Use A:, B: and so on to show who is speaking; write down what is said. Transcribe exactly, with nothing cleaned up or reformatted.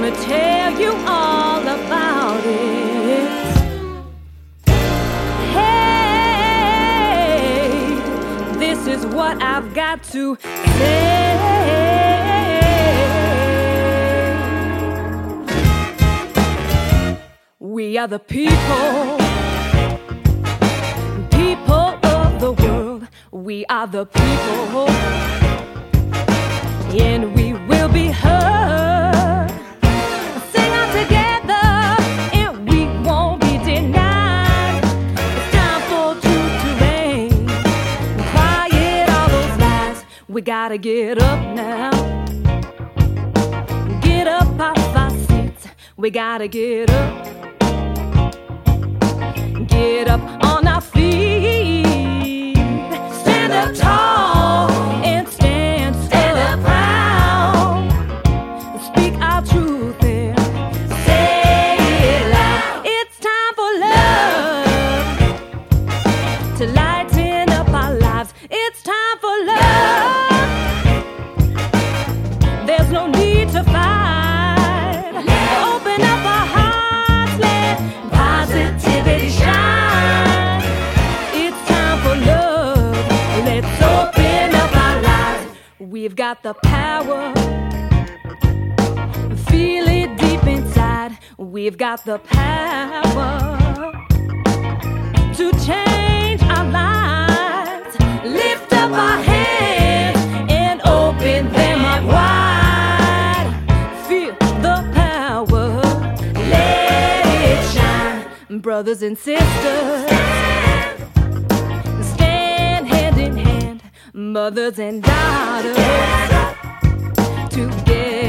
A: gonna tell you all about it. Hey, this is what I've got to say. We are the people, people of the world. We are the people, and we will be heard. Sing out together, and we won't be denied. It's time for truth to reign. Quiet all those lies. We gotta get up now. Get up off our seats. We gotta get up. Get up on our feet. Stand up tall and stand, stand up proud. Speak our truth and say it loud. It's time for love to lighten up our lives. It's time for love. There's no need to fight. Open up our hearts, let positivity shine. It's time for love. Let's open up our lives. We've got the power. Feel it deep inside. We've got the power to change our lives. Lift up our hands and open them up wide. Feel the power. Let it shine. Brothers and sisters, stand hand in hand. Mothers and daughters, together.